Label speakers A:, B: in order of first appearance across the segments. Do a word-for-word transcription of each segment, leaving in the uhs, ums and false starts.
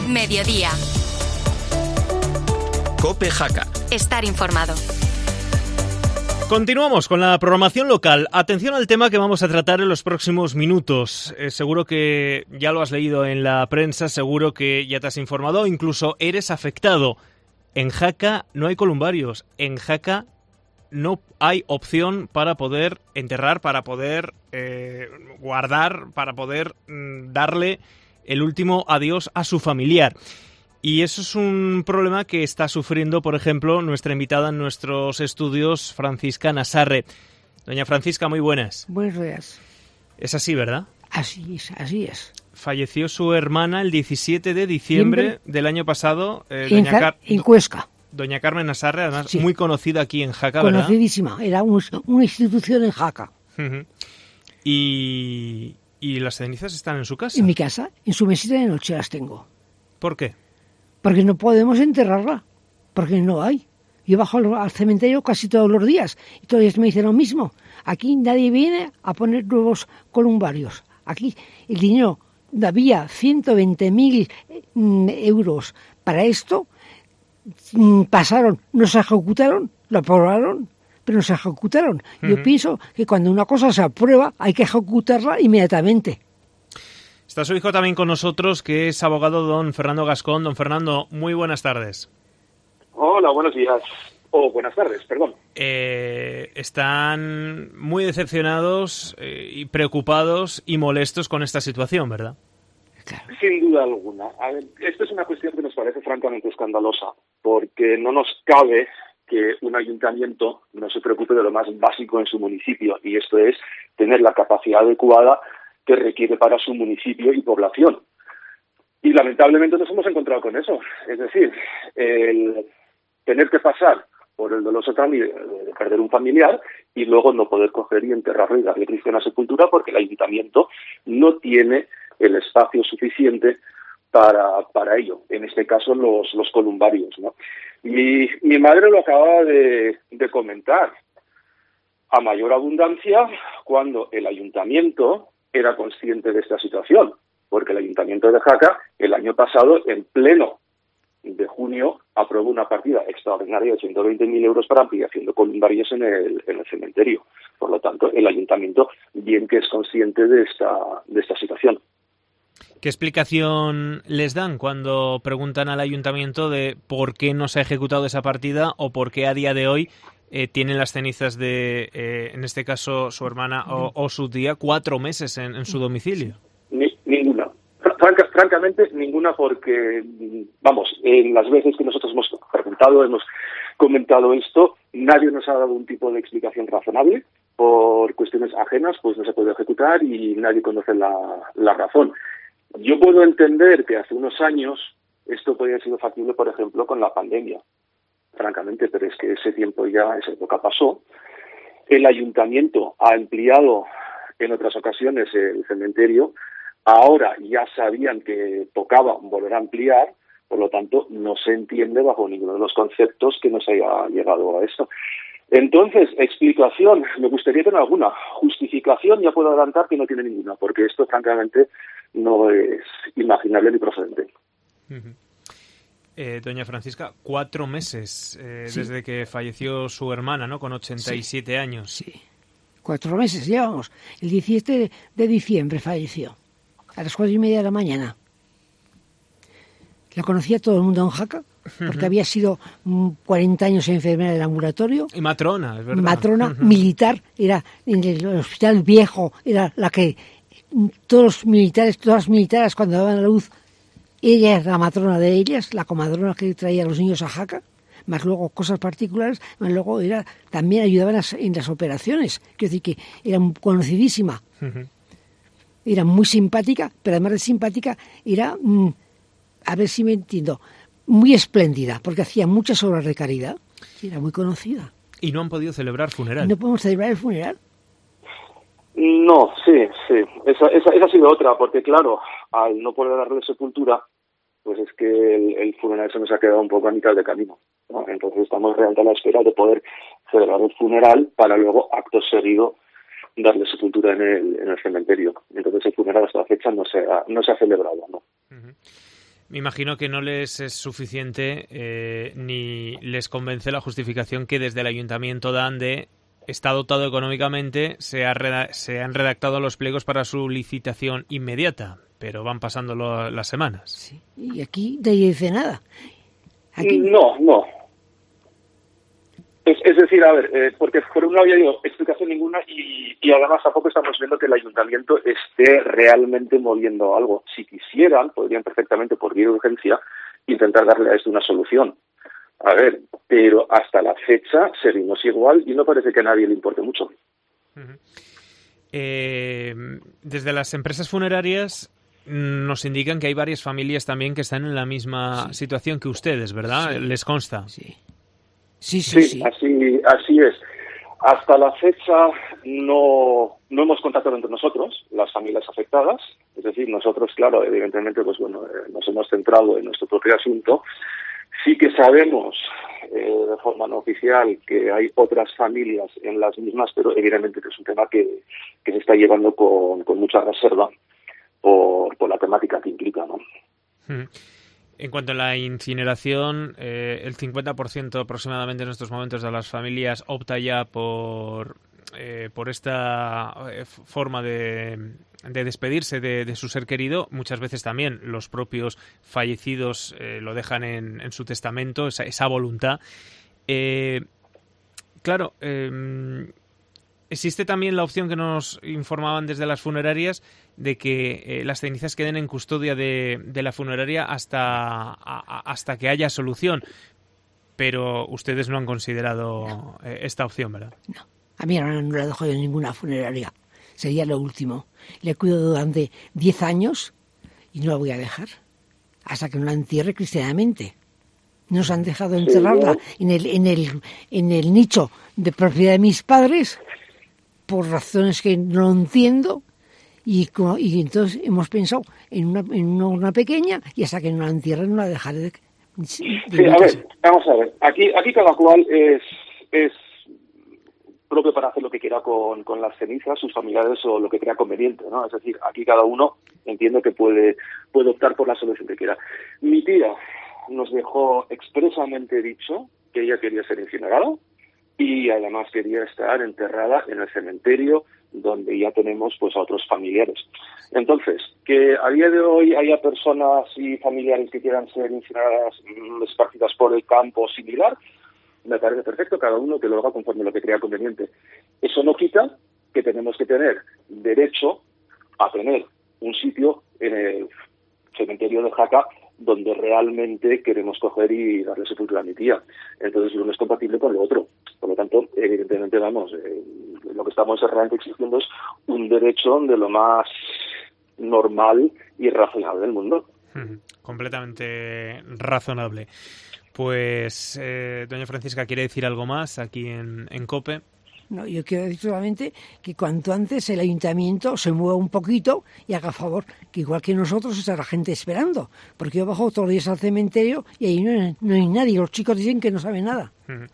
A: Mediodía.
B: COPE Jaca.
A: Estar informado.
C: Continuamos con la programación local. Atención al tema que vamos a tratar en los próximos minutos. Eh, seguro que ya lo has leído en la prensa, seguro que ya te has informado, incluso eres afectado. En Jaca no hay columbarios. En Jaca no hay opción para poder enterrar, para poder eh, guardar, para poder mm, darle el último adiós a su familiar. Y eso es un problema que está sufriendo, por ejemplo, nuestra invitada en nuestros estudios, Francisca Nassarre. Doña Francisca, muy buenas.
D: Buenos días.
C: Es así, ¿verdad?
D: Así es, así es.
C: Falleció su hermana el diecisiete de diciembre ¿Siempre? del año pasado. Eh,
D: en,
C: doña Car-
D: en Cuesca.
C: Doña Carmen Nassarre, además
D: Sí.
C: muy conocida aquí en Jaca, ¿verdad?
D: Conocidísima, era un, una institución en Jaca.
C: Uh-huh. Y, y las cenizas están en su casa.
D: En mi casa, en su mesita de noche las tengo.
C: ¿Por qué?
D: Porque no podemos enterrarla, porque no hay. Yo bajo al, al cementerio casi todos los días y todos los días me dicen lo mismo. Aquí nadie viene a poner nuevos columbarios. Aquí el dinero, había ciento veinte mil euros para esto, pasaron, no se ejecutaron, lo aprobaron, pero no se ejecutaron. Uh-huh. Yo pienso que cuando una cosa se aprueba hay que ejecutarla inmediatamente.
C: Está su hijo también con nosotros, que es abogado don Fernando Gascón. Don Fernando, muy buenas tardes.
E: Hola, buenos días. O oh, buenas tardes, perdón.
C: Eh, están muy decepcionados eh, y preocupados y molestos con esta situación, ¿verdad?
E: Sin duda alguna. A ver, esto es una cuestión que nos parece francamente escandalosa, porque no nos cabe que un ayuntamiento no se preocupe de lo más básico en su municipio, y esto es tener la capacidad adecuada que requiere para su municipio y población. Y lamentablemente nos hemos encontrado con eso. Es decir, el tener que pasar por el doloso trámite de perder un familiar y luego no poder coger y enterrarlo y darle cristiana sepultura porque el ayuntamiento no tiene el espacio suficiente para para ello. En este caso, los, los columbarios, ¿no? Mi, mi madre lo acaba de, de comentar. A mayor abundancia, cuando el ayuntamiento era consciente de esta situación, porque el Ayuntamiento de Jaca el año pasado, en pleno de junio, aprobó una partida extraordinaria de ciento veinte mil euros para ampliación de columbarios en el, en el cementerio. Por lo tanto, el Ayuntamiento bien que es consciente de esta, de esta situación.
C: ¿Qué explicación les dan cuando preguntan al Ayuntamiento de por qué no se ha ejecutado esa partida o por qué a día de hoy Eh, tienen las cenizas de, eh, en este caso, su hermana o, o su tía, cuatro meses en, en su domicilio?
E: Ni, ninguna. Franca, francamente, ninguna, porque, vamos, en las veces que nosotros hemos preguntado, hemos comentado esto, nadie nos ha dado un tipo de explicación razonable. Por cuestiones ajenas, pues no se puede ejecutar y nadie conoce la, la razón. Yo puedo entender que hace unos años esto podría haber sido factible, por ejemplo, con la pandemia. Francamente, pero es que ese tiempo ya, esa época pasó. El ayuntamiento ha ampliado en otras ocasiones el cementerio. Ahora ya sabían que tocaba volver a ampliar, por lo tanto no se entiende bajo ninguno de los conceptos que nos haya llegado a esto. Entonces, explicación, me gustaría tener alguna. Justificación, ya puedo adelantar que no tiene ninguna, porque esto francamente no es imaginable ni procedente.
C: Uh-huh. Eh, doña Francisca, cuatro meses eh,
D: sí.
C: desde que falleció su hermana, ¿no? Con ochenta y siete
D: sí.
C: años.
D: Sí, cuatro meses llevamos. El diecisiete de diciembre falleció, a las cuatro y media de la mañana. La conocía todo el mundo en Jaca, porque uh-huh. había sido cuarenta años enfermera del ambulatorio.
C: Y matrona, es verdad.
D: Matrona
C: uh-huh.
D: militar, era en el hospital viejo, era la que todos los militares, todas las militares cuando daban a luz, ella era la matrona de ellas, la comadrona que traía a los niños a Jaca, más luego cosas particulares, más luego era también ayudaba en las, en las operaciones. Quiero decir que era conocidísima. Uh-huh. Era muy simpática, pero además de simpática, era, mmm, a ver si me entiendo, muy espléndida, porque hacía muchas obras de caridad. Era muy conocida.
C: ¿Y no han podido celebrar funeral?
D: ¿No podemos celebrar el funeral?
E: No, sí, sí. Esa, esa, esa ha sido otra, porque claro, al no poder darle sepultura, pues es que el, el funeral se nos ha quedado un poco a mitad de camino, ¿no? Entonces estamos realmente a la espera de poder celebrar el funeral para luego, acto seguido, darle sepultura en el, en el cementerio. Entonces el funeral hasta la fecha no se ha, no se ha celebrado, ¿no?
C: Uh-huh. Me imagino que no les es suficiente eh, ni les convence la justificación que desde el ayuntamiento dan de está dotado económicamente, se, ha reda- se han redactado los pliegos para su licitación inmediata, pero van pasando lo- las semanas.
D: Sí. Y aquí nadie dice nada. Aquí...
E: No, no. Es, es decir, a ver, eh, porque por un lado ya digo, explicación ninguna y, y además tampoco estamos viendo que el ayuntamiento esté realmente moviendo algo. Si quisieran, podrían perfectamente, por vía de urgencia, intentar darle a esto una solución. A ver, pero hasta la fecha seguimos igual y no parece que a nadie le importe mucho.
C: Uh-huh. Eh, desde las empresas funerarias nos indican que hay varias familias también que están en la misma sí. situación que ustedes, ¿verdad? Sí. ¿Les consta?
D: Sí. Sí, sí, sí.
E: Sí, así, así es. Hasta la fecha no, no hemos contactado entre nosotros, las familias afectadas. Es decir, nosotros, claro, evidentemente, pues bueno, eh, nos hemos centrado en nuestro propio asunto. Sí que sabemos eh, de forma no oficial que hay otras familias en las mismas, pero evidentemente que es un tema que, que se está llevando con, con mucha reserva por, por la temática que implica, ¿no?
C: Hmm. En cuanto a la incineración, eh, el cincuenta por ciento aproximadamente en estos momentos de las familias opta ya por, eh, por esta eh, forma de, de despedirse de, de su ser querido. Muchas veces también los propios fallecidos eh, lo dejan en, en su testamento, esa, esa voluntad. Eh, claro, eh, existe también la opción que nos informaban desde las funerarias de que eh, las cenizas queden en custodia de, de la funeraria hasta, a, hasta que haya solución. Pero ustedes no han considerado
D: no.
C: eh, esta opción, ¿verdad?
D: No, a mi hermana no la dejo en ninguna funeraria. Sería lo último. Le cuido durante diez años y no la voy a dejar hasta que no la entierre cristianamente. Nos han dejado enterrarla sí, ¿no? en el en el en el nicho de propiedad de mis padres por razones que no entiendo. Y, y entonces hemos pensado en una, en una urna pequeña y hasta que no la entierren no la dejaré de, de
E: Sí, a ver, vamos a ver. Aquí aquí cada cual es es propio para hacer lo que quiera con, con las cenizas, sus familiares o lo que crea conveniente, ¿no? Es decir, aquí cada uno entiende que puede, puede optar por la solución que quiera. Mi tía nos dejó expresamente dicho que ella quería ser incinerada y además quería estar enterrada en el cementerio donde ya tenemos pues a otros familiares. Entonces, que a día de hoy haya personas y familiares que quieran ser incineradas esparcidas por el campo similar, me parece perfecto, cada uno que lo haga conforme lo que crea conveniente. Eso no quita que tenemos que tener derecho a tener un sitio en el cementerio de Jaca donde realmente queremos coger y darle sepultura a mi tía. Entonces, uno es compatible con lo otro. Por lo tanto, evidentemente, vamos, eh, lo que estamos realmente exigiendo es un derecho de lo más normal y razonable del mundo.
C: Hmm, completamente razonable. Pues, eh, doña Francisca, ¿quiere decir algo más aquí en, en COPE?
D: No, yo quiero decir solamente que cuanto antes el ayuntamiento se mueva un poquito y haga favor, que igual que nosotros está la gente esperando, porque yo bajo todos los días al cementerio y ahí no hay, no hay nadie, los chicos dicen que no saben nada.
C: Uh-huh.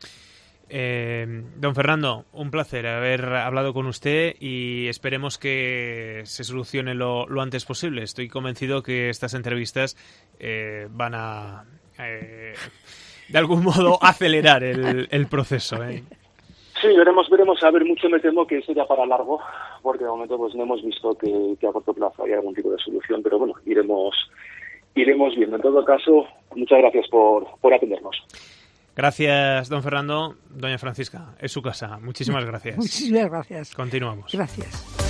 C: Eh, don Fernando, un placer haber hablado con usted y esperemos que se solucione lo, lo antes posible. Estoy convencido que estas entrevistas eh, van a, eh, de algún modo, acelerar el, el proceso, ¿eh?
E: Sí, veremos, veremos. A ver, mucho me temo que sería para largo, porque de momento pues no hemos visto que, que a corto plazo haya algún tipo de solución, pero bueno, iremos iremos viendo. En todo caso, muchas gracias por, por atendernos.
C: Gracias, don Fernando. Doña Francisca, es su casa. Muchísimas gracias.
D: Muchísimas gracias.
C: Continuamos.
D: Gracias.